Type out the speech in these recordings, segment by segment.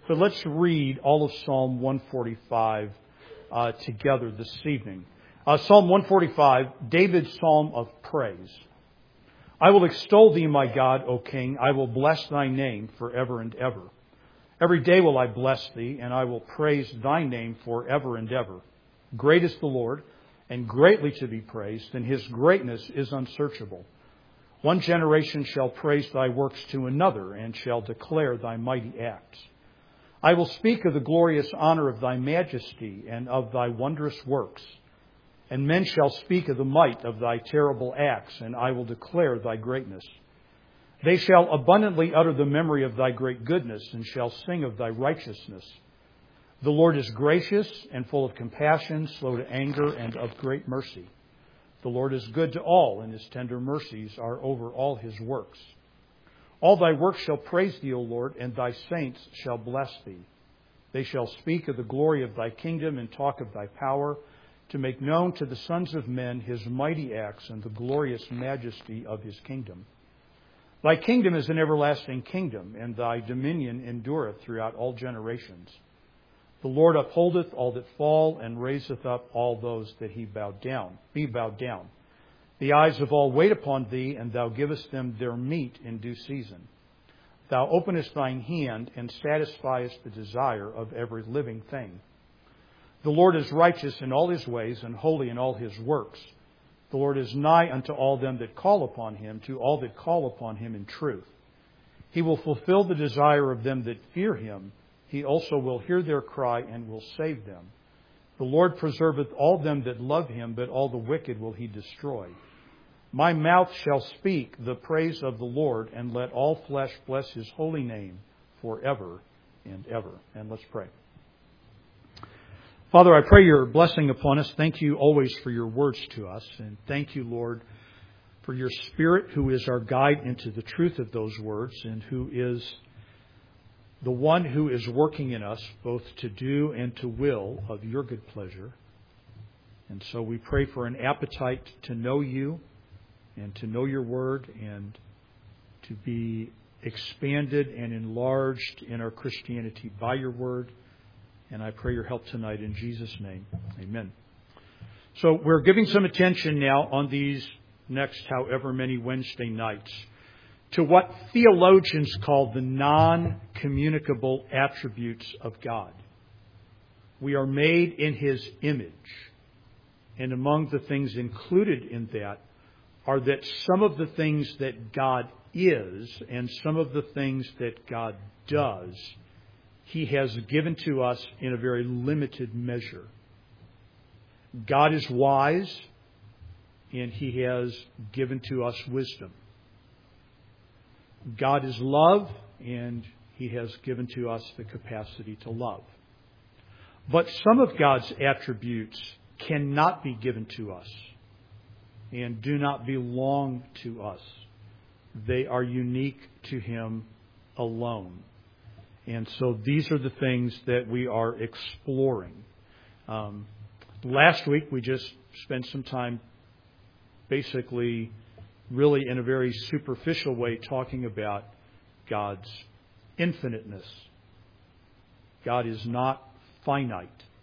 But let's read all of Psalm 145 together this evening. Psalm 145, David's psalm of praise. I will extol thee, my God, O King. I will bless thy name forever and ever. Every day will I bless thee, and I will praise thy name forever and ever. Great is the Lord, and greatly to be praised, and his greatness is unsearchable. One generation shall praise thy works to another, and shall declare thy mighty acts. I will speak of the glorious honor of thy majesty, and of thy wondrous works. And men shall speak of the might of thy terrible acts, and I will declare thy greatness. They shall abundantly utter the memory of thy great goodness, and shall sing of thy righteousness. The Lord is gracious and full of compassion, slow to anger, and of great mercy. The Lord is good to all, and his tender mercies are over all his works. All thy works shall praise thee, O Lord, and thy saints shall bless thee. They shall speak of the glory of thy kingdom and talk of thy power, to make known to the sons of men his mighty acts and the glorious majesty of his kingdom. Thy kingdom is an everlasting kingdom, and thy dominion endureth throughout all generations. The Lord upholdeth all that fall, and raiseth up all those that be bowed down. The eyes of all wait upon thee, and thou givest them their meat in due season. Thou openest thine hand, and satisfiest the desire of every living thing. The Lord is righteous in all his ways, and holy in all his works. The Lord is nigh unto all them that call upon him, to all that call upon him in truth. He will fulfill the desire of them that fear him. He also will hear their cry, and will save them. The Lord preserveth all them that love him, but all the wicked will he destroy. My mouth shall speak the praise of the Lord, and let all flesh bless his holy name forever and ever. And let's pray. Father, I pray your blessing upon us. Thank you always for your words to us. And thank you, Lord, for your Spirit, who is our guide into the truth of those words, and who is the one who is working in us both to do and to will of your good pleasure. And so we pray for an appetite to know you and to know your word, and to be expanded and enlarged in our Christianity by your word. And I pray your help tonight in Jesus' name. Amen. So we're giving some attention now on these next however many Wednesday nights to what theologians call the non-communicable attributes of God. We are made in his image. And among the things included in that are that some of the things that God is and some of the things that God does, he has given to us in a very limited measure. God is wise, and he has given to us wisdom. God is love, and he has given to us the capacity to love. But some of God's attributes cannot be given to us and do not belong to us. They are unique to him alone. And so these are the things that we are exploring. Last week we just spent some time basically really in a very superficial way talking about God's infiniteness. God is not finite.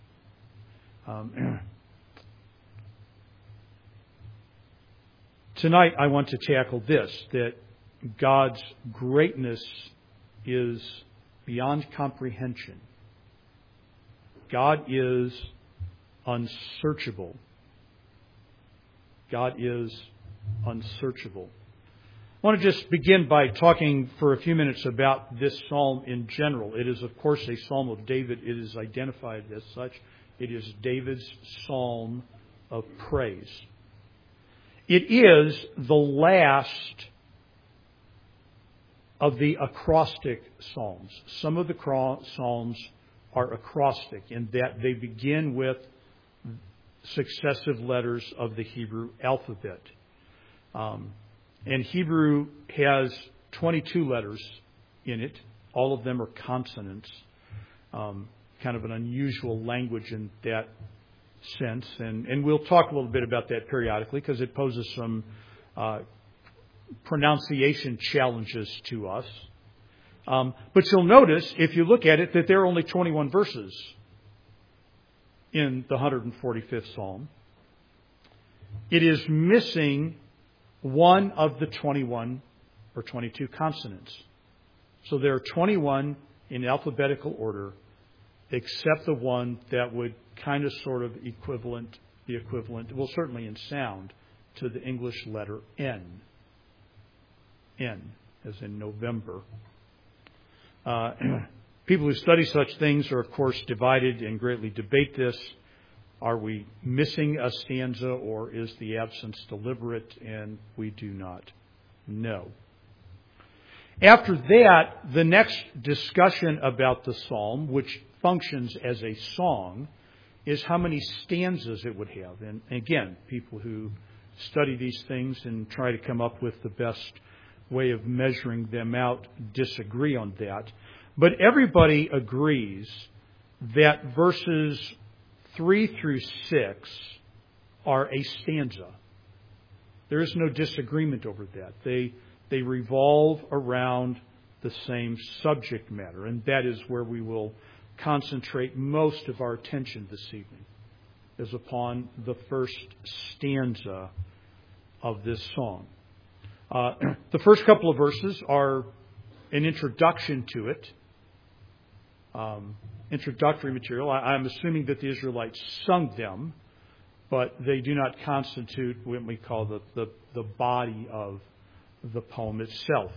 Tonight I want to tackle this, that God's greatness is beyond comprehension. God is unsearchable. God is unsearchable. I want to just begin by talking for a few minutes about this psalm in general. It is, of course, a psalm of David. It is identified as such. It is David's psalm of praise. It is the last of the acrostic psalms. Some of the psalms are acrostic in that they begin with successive letters of the Hebrew alphabet. And Hebrew has 22 letters in it. All of them are consonants. Kind of an unusual language in that sense. And we'll talk a little bit about that periodically because it poses some pronunciation challenges to us. But you'll notice, if you look at it, that there are only 21 verses in the 145th Psalm. It is missing one of the 21 or 22 consonants. So there are 21 in alphabetical order, except the one that would kind of sort of be equivalent, well, certainly in sound, to the English letter N. N, as in November. People who study such things are, of course, divided and greatly debate this. Are we missing a stanza, or is the absence deliberate? And we do not know. After that, the next discussion about the psalm, which functions as a song, is how many stanzas it would have. And again, people who study these things and try to come up with the best way of measuring them out disagree on that. But everybody agrees that verses 3 through 6 are a stanza. There is no disagreement over that. They revolve around the same subject matter, and that is where we will concentrate most of our attention this evening, is upon the first stanza of this song. The first couple of verses are an introduction to it, introductory material. I'm assuming that the Israelites sung them, but they do not constitute what we call the body of the poem itself.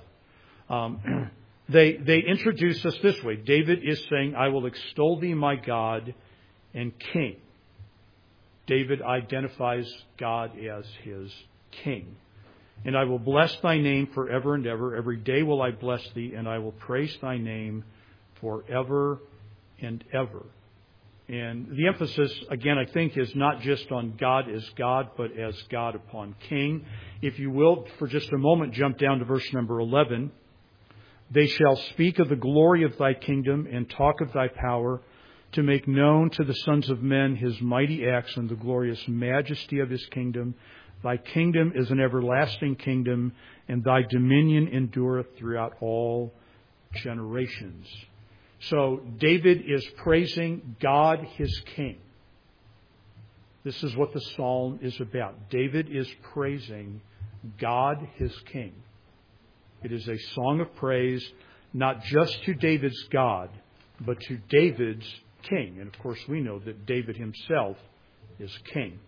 They introduce us this way. David is saying, I will extol thee, my God and King. David identifies God as his King. And I will bless thy name forever and ever. Every day will I bless thee, and I will praise thy name forever and ever. And the emphasis, again, I think, is not just on God as God, but as God upon King. If you will, for just a moment, jump down to verse number 11. They shall speak of the glory of thy kingdom and talk of thy power, to make known to the sons of men his mighty acts and the glorious majesty of his kingdom. Thy kingdom is an everlasting kingdom, and thy dominion endureth throughout all generations. So David is praising God, his King. This is what the psalm is about. David is praising God, his King. It is a song of praise, not just to David's God, but to David's King. And of course, we know that David himself is King.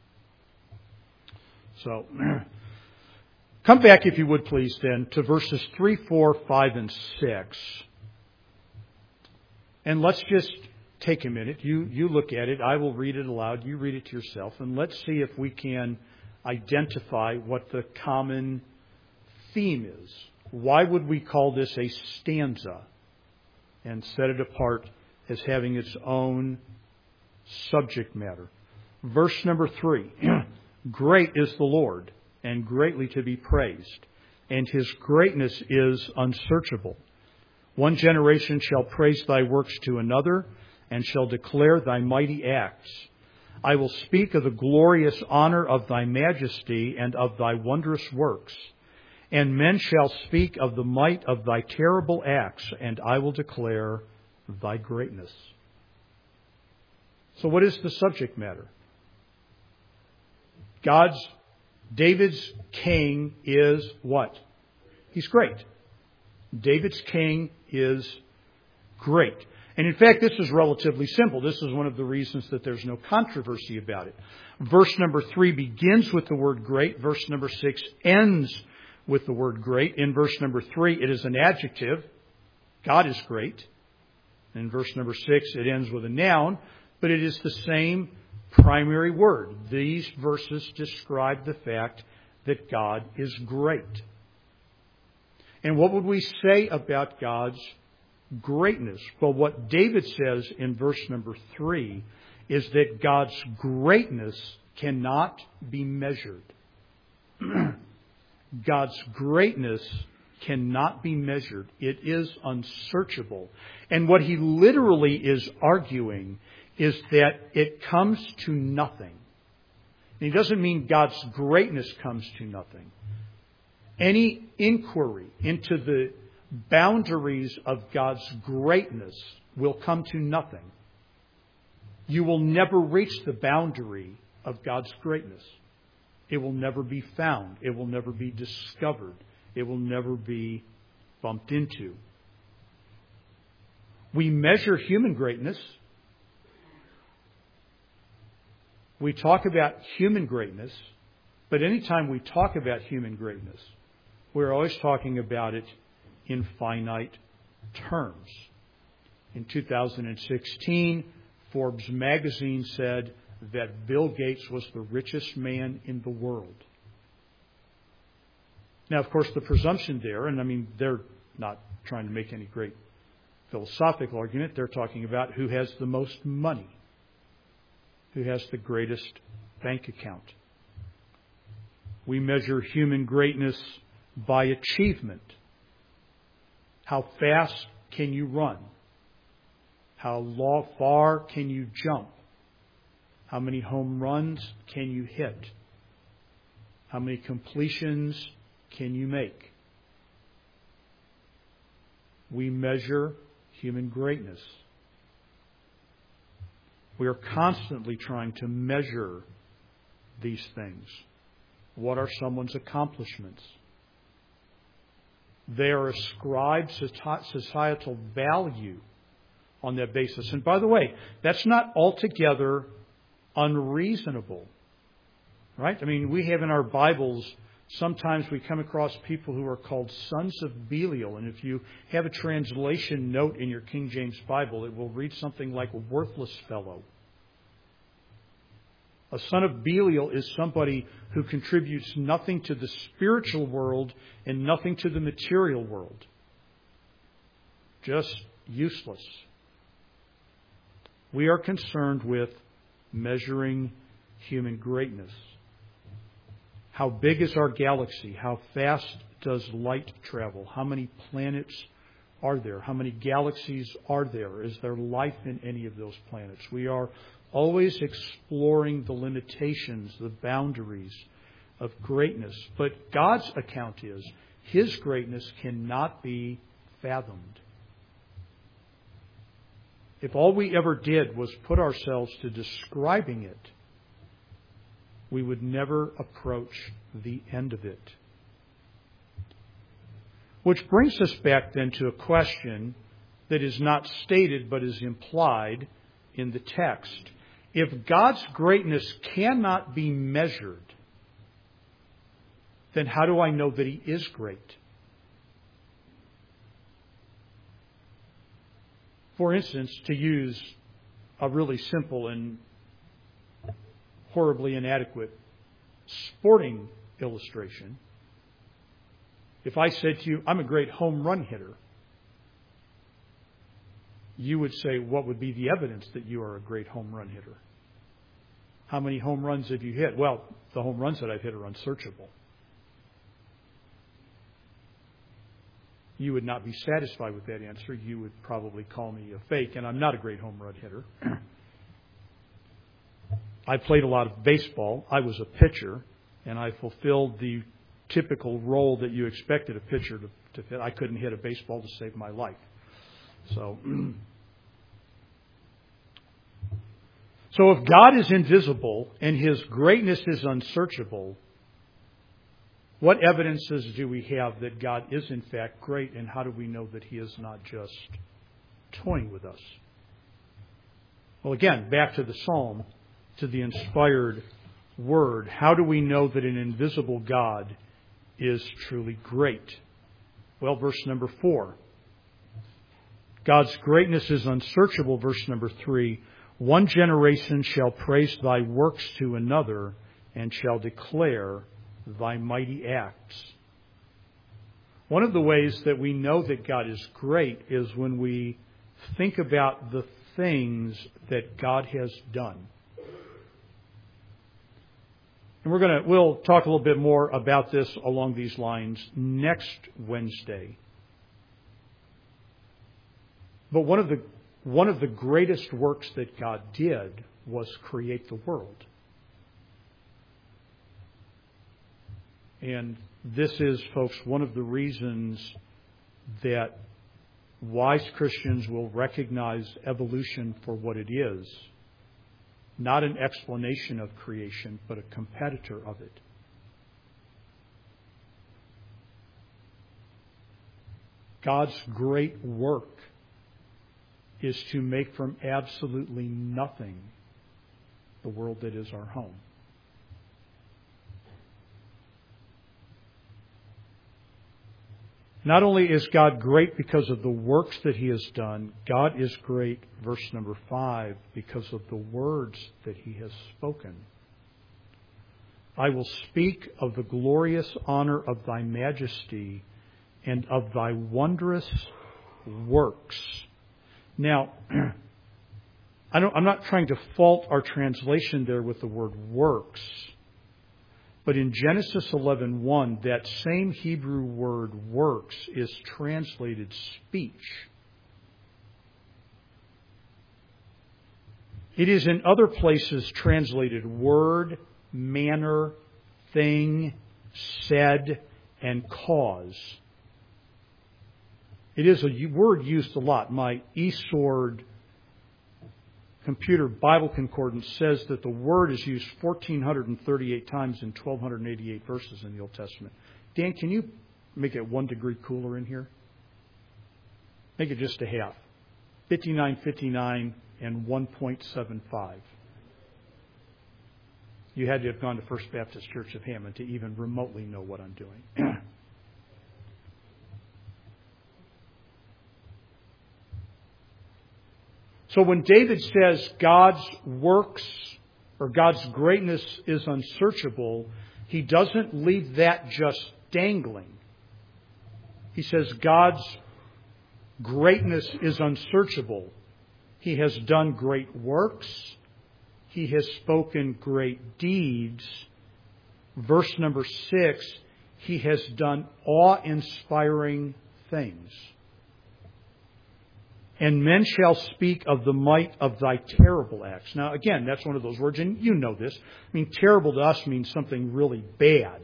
So, come back, if you would please, then, to verses 3, 4, 5, and 6. And let's just take a minute. You look at it. I will read it aloud. You read it to yourself. And let's see if we can identify what the common theme is. Why would we call this a stanza and set it apart as having its own subject matter? Verse number 3. Great is the Lord, and greatly to be praised, and his greatness is unsearchable. One generation shall praise thy works to another, and shall declare thy mighty acts. I will speak of the glorious honor of thy majesty and of thy wondrous works. And men shall speak of the might of thy terrible acts, and I will declare thy greatness. So what is the subject matter? David's king is what? He's great. David's king is great. And in fact, this is relatively simple. This is one of the reasons that there's no controversy about it. Verse number 3 begins with the word great. Verse number 6 ends with the word great. In verse number 3, it is an adjective. God is great. In verse number 6, it ends with a noun, but it is the same primary word. These verses describe the fact that God is great. And what would we say about God's greatness? Well, what David says in verse number 3 is that God's greatness cannot be measured. God's greatness cannot be measured. It is unsearchable. And what he literally is arguing is that it comes to nothing. And he doesn't mean God's greatness comes to nothing. Any inquiry into the boundaries of God's greatness will come to nothing. You will never reach the boundary of God's greatness. It will never be found. It will never be discovered. It will never be bumped into. We measure human greatness. We talk about human greatness, but anytime we talk about human greatness, we're always talking about it in finite terms. In 2016, Forbes magazine said that Bill Gates was the richest man in the world. Now, of course, the presumption there, and I mean, they're not trying to make any great philosophical argument. They're talking about who has the most money, who has the greatest bank account. We measure human greatness by achievement. How fast can you run? How far can you jump? How many home runs can you hit? How many completions can you make? We measure human greatness. We are constantly trying to measure these things. What are someone's accomplishments? They are ascribed societal value on that basis. And by the way, that's not altogether unreasonable. Right? I mean, we have in our Bibles, sometimes we come across people who are called sons of Belial. And if you have a translation note in your King James Bible, it will read something like a worthless fellow. A son of Belial is somebody who contributes nothing to the spiritual world and nothing to the material world. Just useless. We are concerned with measuring human greatness. How big is our galaxy? How fast does light travel? How many planets are there? How many galaxies are there? Is there life in any of those planets? We are always exploring the limitations, the boundaries of greatness. But God's account is His greatness cannot be fathomed. If all we ever did was put ourselves to describing it, we would never approach the end of it. Which brings us back then to a question that is not stated but is implied in the text. If God's greatness cannot be measured, then how do I know that He is great? For instance, to use a really simple and horribly inadequate sporting illustration, if I said to you, I'm a great home run hitter, you would say, what would be the evidence that you are a great home run hitter? How many home runs have you hit? Well, the home runs that I've hit are unsearchable. You would not be satisfied with that answer. You would probably call me a fake, and I'm not a great home run hitter. I played a lot of baseball. I was a pitcher, and I fulfilled the typical role that you expected a pitcher to fit. I couldn't hit a baseball to save my life. So if God is invisible and His greatness is unsearchable, what evidences do we have that God is in fact great, and how do we know that He is not just toying with us? Well, again, back to the psalm, to the inspired word. How do we know that an invisible God is truly great? Well, verse number 4. God's greatness is unsearchable, verse number 3. One generation shall praise Thy works to another and shall declare Thy mighty acts. One of the ways that we know that God is great is when we think about the things that God has done. And we'll talk a little bit more about this along these lines next Wednesday. But one of the greatest works that God did was create the world. And this is, folks, one of the reasons that wise Christians will recognize evolution for what it is, not an explanation of creation, but a competitor of it. God's great work is to make from absolutely nothing the world that is our home. Not only is God great because of the works that He has done, God is great, verse number 5, because of the words that He has spoken. I will speak of the glorious honor of Thy majesty and of Thy wondrous works. Now, I'm not trying to fault our translation there with the word works. But in Genesis 11:1, that same Hebrew word works is translated speech. It is in other places translated word, manner, thing, said, and cause. It is a word used a lot. My eSword Computer Bible Concordance says that the word is used 1,438 times in 1,288 verses in the Old Testament. Dan, can you make it 1 degree cooler in here? Make it just a half. 59.59 and 1.75. You had to have gone to First Baptist Church of Hammond to even remotely know what I'm doing. So when David says God's works or God's greatness is unsearchable, he doesn't leave that just dangling. He says God's greatness is unsearchable. He has done great works. He has spoken great deeds. Verse number 6, He has done awe-inspiring things. And men shall speak of the might of Thy terrible acts. Now, again, that's one of those words, and you know this. I mean, terrible to us means something really bad.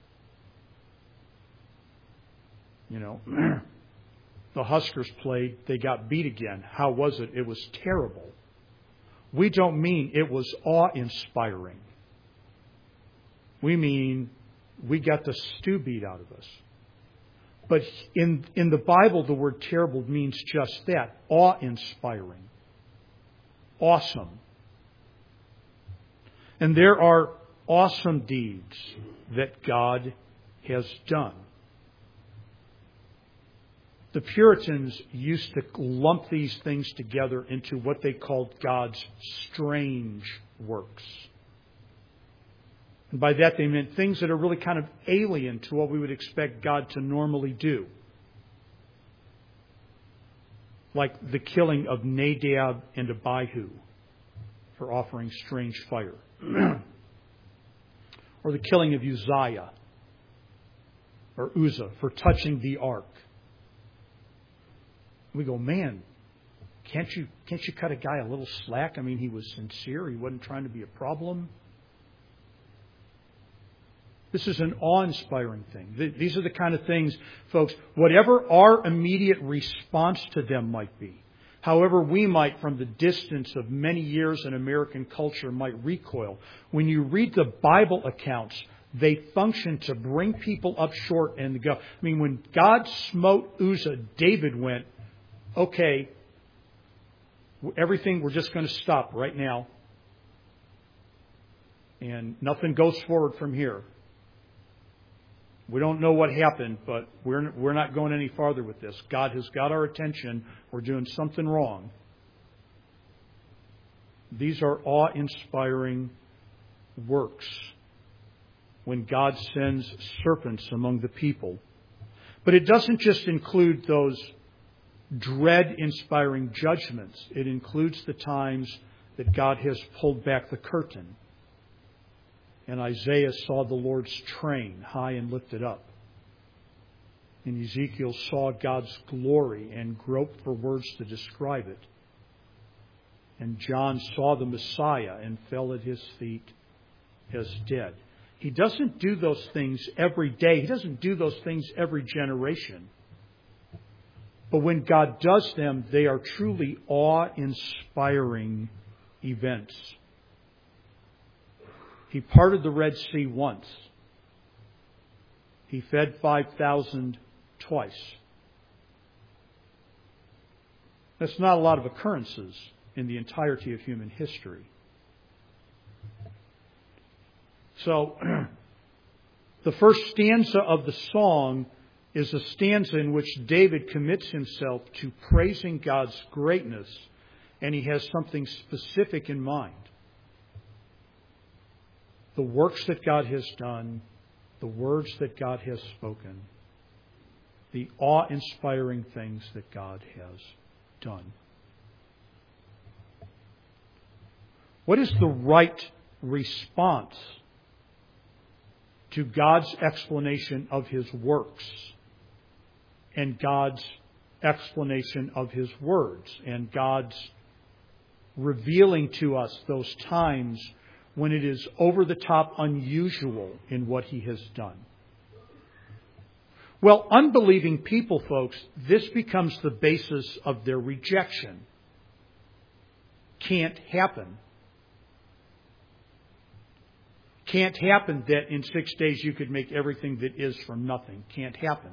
You know, the Huskers played, they got beat again. How was it? It was terrible. We don't mean it was awe-inspiring. We mean we got the stew beat out of us. But in the Bible, the word terrible means just that, awe-inspiring, awesome. And there are awesome deeds that God has done. The Puritans used to lump these things together into what they called God's strange works. And by that they meant things that are really kind of alien to what we would expect God to normally do. Like the killing of Nadab and Abihu for offering strange fire. Or the killing of Uzziah or Uzzah for touching the ark. We go, man, can't you cut a guy a little slack? I mean, he was sincere. He wasn't trying to be a problem. This is an awe-inspiring thing. These are the kind of things, folks, whatever our immediate response to them might be, however we might, from the distance of many years in American culture, might recoil, when you read the Bible accounts, they function to bring people up short and go. I mean, when God smote Uzzah, David went, okay, everything, we're just going to stop right now. And nothing goes forward from here. We don't know what happened, but we're not going any farther with this. God has got our attention. We're doing something wrong. These are awe-inspiring works when God sends serpents among the people. But it doesn't just include those dread-inspiring judgments. It includes the times that God has pulled back the curtain. And Isaiah saw the Lord's train high and lifted up. And Ezekiel saw God's glory and groped for words to describe it. And John saw the Messiah and fell at His feet as dead. He doesn't do those things every day. He doesn't do those things every generation. But when God does them, they are truly awe-inspiring events. He parted the Red Sea once. He fed 5,000 twice. That's not a lot of occurrences in the entirety of human history. So, the first stanza of the song is a stanza in which David commits himself to praising God's greatness, and he has something specific in mind. The works that God has done, the words that God has spoken, the awe-inspiring things that God has done. What is the right response to God's explanation of His works and God's explanation of His words and God's revealing to us those times when it is over the top unusual in what He has done? Well, unbelieving people, folks, this becomes the basis of their rejection. Can't happen. Can't happen that in 6 days you could make everything that is from nothing. Can't happen.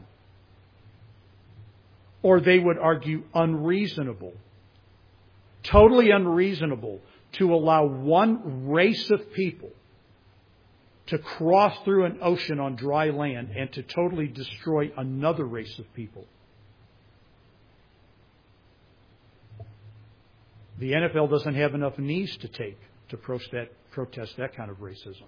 Or they would argue unreasonable. Totally unreasonable to allow one race of people to cross through an ocean on dry land and to totally destroy another race of people. The NFL doesn't have enough knees to take to protest that kind of racism.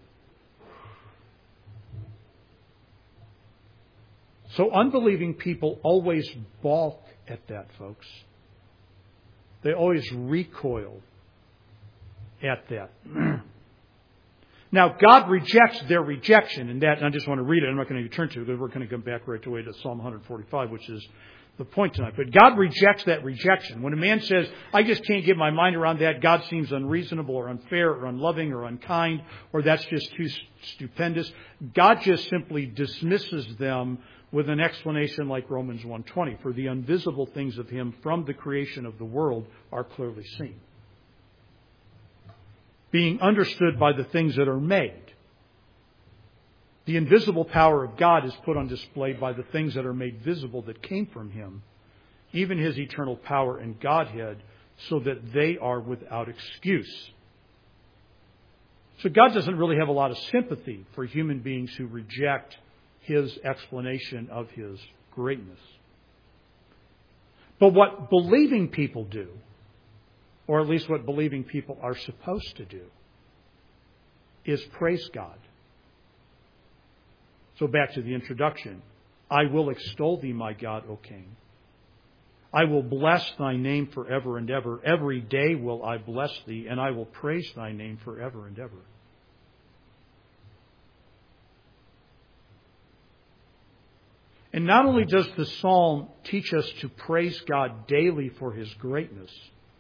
So unbelieving people always balk at that, folks. They always recoil at that. Now, God rejects their rejection, and I just want to read it. I'm not going to turn to it because we're going to come back right away to Psalm 145, which is the point tonight. But God rejects that rejection. When a man says, I just can't get my mind around that, God seems unreasonable or unfair or unloving or unkind, or that's just too stupendous, God just simply dismisses them with an explanation like Romans 1:20. For the invisible things of Him from the creation of the world are clearly seen, being understood by the things that are made. The invisible power of God is put on display by the things that are made visible that came from Him, even His eternal power and Godhead, so that they are without excuse. So God doesn't really have a lot of sympathy for human beings who reject His explanation of His greatness. But what believing people do, or at least what believing people are supposed to do, is praise God. So back to the introduction. I will extol Thee, my God, O King. I will bless Thy name forever and ever. Every day will I bless Thee, and I will praise Thy name forever and ever. And not only does the psalm teach us to praise God daily for His greatness,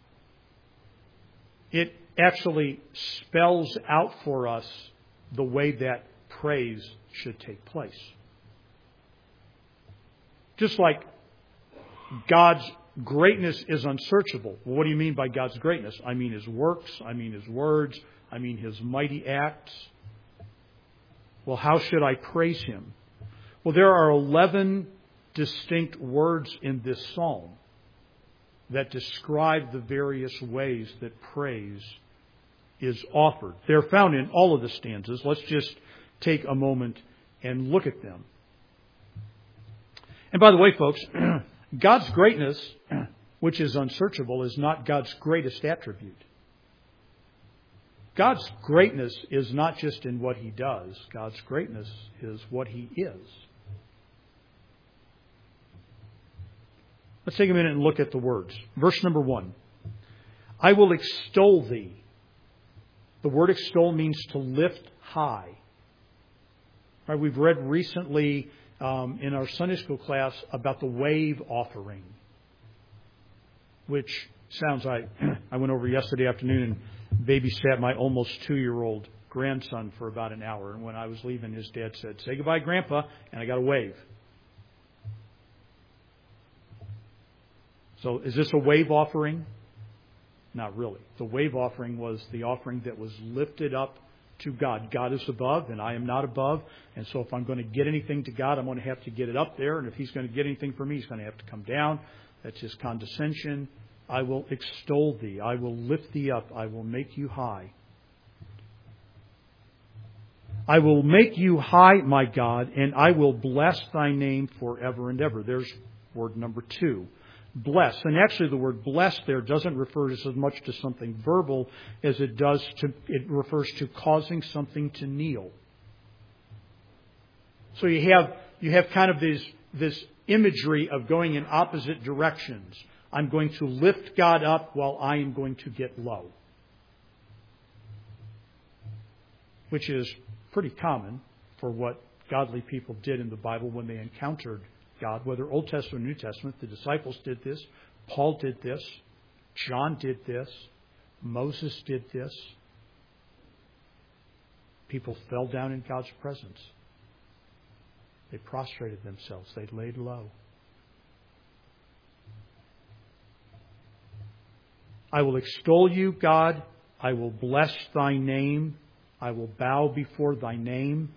it actually spells out for us the way that praise should take place. Just like God's greatness is unsearchable. Well, what do you mean by God's greatness? I mean His works. I mean His words. I mean His mighty acts. Well, how should I praise Him? Well, there are 11 distinct words in this psalm that describe the various ways that praise is offered. They're found in all of the stanzas. Let's just take a moment and look at them. And by the way, folks, God's greatness, which is unsearchable, is not God's greatest attribute. God's greatness is not just in what He does. God's greatness is what He is. Let's take a minute and look at the words. Verse number 1. I will extol Thee. The word extol means to lift high. All right, we've read recently in our Sunday school class about the wave offering, which sounds like I went over yesterday afternoon and babysat my almost 2-year-old grandson for about an hour. And when I was leaving, his dad said, "Say goodbye, Grandpa," and I got a wave. So is this a wave offering? Not really. The wave offering was the offering that was lifted up to God. God is above and I am not above. And so if I'm going to get anything to God, I'm going to have to get it up there. And if He's going to get anything from me, He's going to have to come down. That's His condescension. I will extol thee. I will lift thee up. I will make you high. I will make you high, my God, and I will bless thy name forever and ever. There's word number 2. Bless. And actually the word bless there doesn't refer as much to something verbal as it refers to causing something to kneel. So you have kind of this imagery of going in opposite directions. I'm going to lift God up while I am going to get low. Which is pretty common for what godly people did in the Bible when they encountered God, whether Old Testament or New Testament. The disciples did this. Paul did this. John did this. Moses did this. People fell down in God's presence. They prostrated themselves. They laid low. I will extol you, God. I will bless thy name. I will bow before thy name.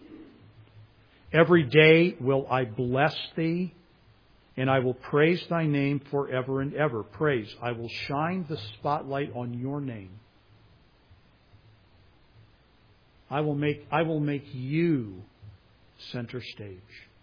Every day will I bless thee, and I will praise thy name forever and ever. Praise. I will shine the spotlight on your name. I will make you center stage.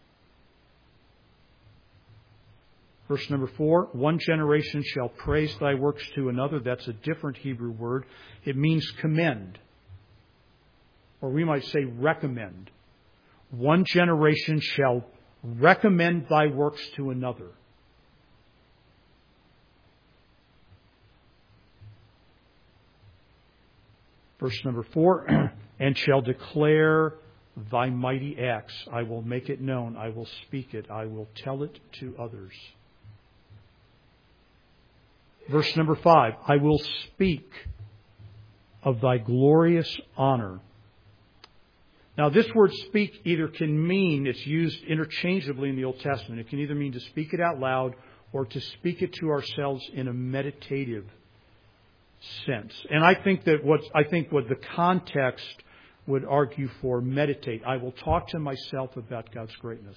Verse number 4, one generation shall praise thy works to another. That's a different Hebrew word. It means commend. Or we might say recommend. One generation shall recommend thy works to another. Verse number 4, and shall declare thy mighty acts. I will make it known. I will speak it. I will tell it to others. Verse number 5, I will speak of thy glorious honor. Now, this word speak either can mean, it's used interchangeably in the Old Testament. It can either mean to speak it out loud or to speak it to ourselves in a meditative sense. And I think what the context would argue for, meditate. I will talk to myself about God's greatness.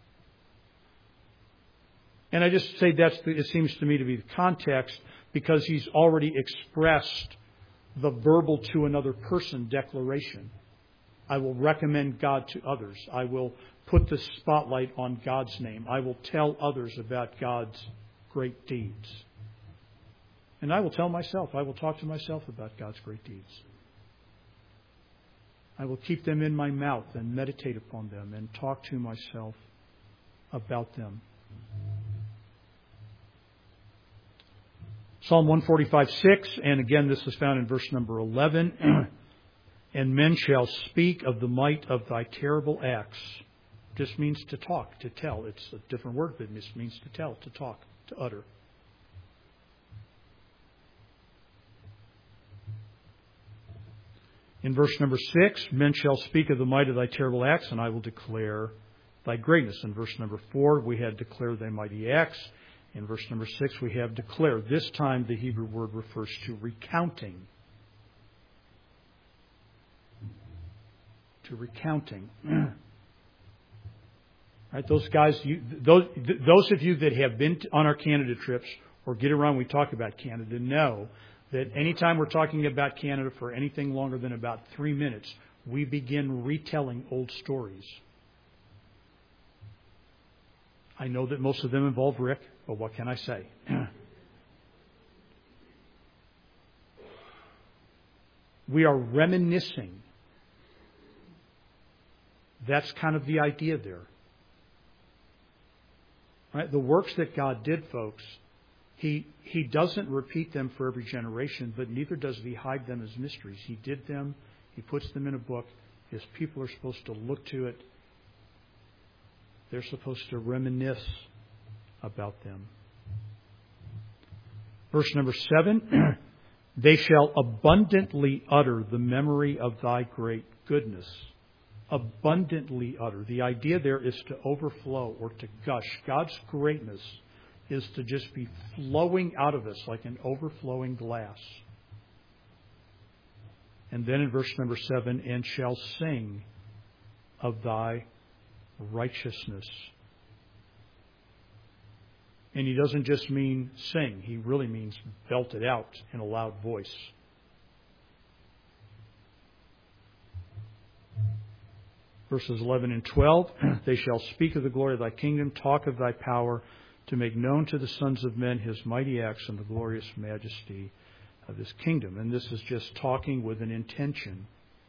And I just say it seems to me to be the context because He's already expressed the verbal to another person declaration. I will recommend God to others. I will put the spotlight on God's name. I will tell others about God's great deeds. And I will tell myself, I will talk to myself about God's great deeds. I will keep them in my mouth and meditate upon them and talk to myself about them. Psalm 145:6, and again this is found in verse number 11. And men shall speak of the might of thy terrible acts. This means to talk, to tell. It's a different word, but it means to tell, to talk, to utter. In verse number 6, men shall speak of the might of thy terrible acts, and I will declare thy greatness. In verse number 4, we had declare thy mighty acts. In verse number 6, we have declare. This time the Hebrew word refers to recounting. To recounting. Right, those guys, those of you that have been on our Canada trips or get around, we talk about Canada, know that anytime we're talking about Canada for anything longer than about 3 minutes, we begin retelling old stories. I know that most of them involve Rick, but what can I say? We are reminiscing. That's kind of the idea there. Right? The works that God did, folks, He doesn't repeat them for every generation, but neither does He hide them as mysteries. He did them. He puts them in a book. His people are supposed to look to it. They're supposed to reminisce about them. Verse number 7, they shall abundantly utter the memory of thy great goodness. Abundantly utter. The idea there is to overflow or to gush. God's greatness is to just be flowing out of us like an overflowing glass. And then in verse number 7, and shall sing of thy righteousness. And he doesn't just mean sing. He really means belt it out in a loud voice. Verses 11 and 12, they shall speak of the glory of thy kingdom, talk of thy power, to make known to the sons of men his mighty acts and the glorious majesty of his kingdom. And this is just talking with an intention.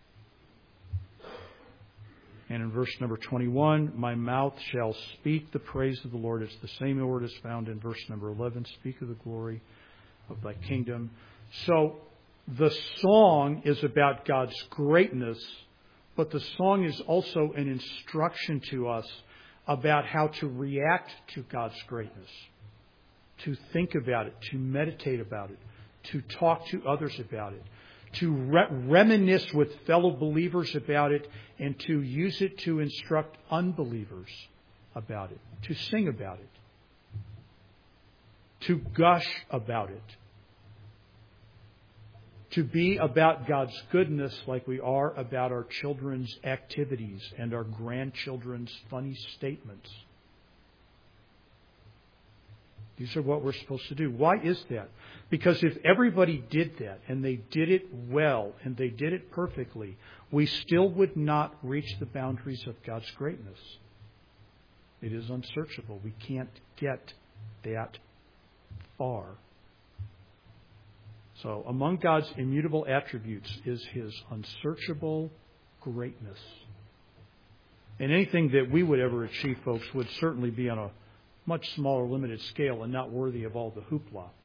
And in verse number 21, my mouth shall speak the praise of the Lord. It's the same word as found in verse number 11, speak of the glory of thy kingdom. So the song is about God's greatness, but the song is also an instruction to us about how to react to God's greatness, to think about it, to meditate about it, to talk to others about it, to reminisce with fellow believers about it, and to use it to instruct unbelievers about it, to sing about it, to gush about it, to be about God's goodness like we are about our children's activities and our grandchildren's funny statements. These are what we're supposed to do. Why is that? Because if everybody did that, and they did it well, and they did it perfectly, we still would not reach the boundaries of God's greatness. It is unsearchable. We can't get that far. So among God's immutable attributes is his unsearchable greatness. And anything that we would ever achieve, folks, would certainly be on a much smaller, limited scale and not worthy of all the hoopla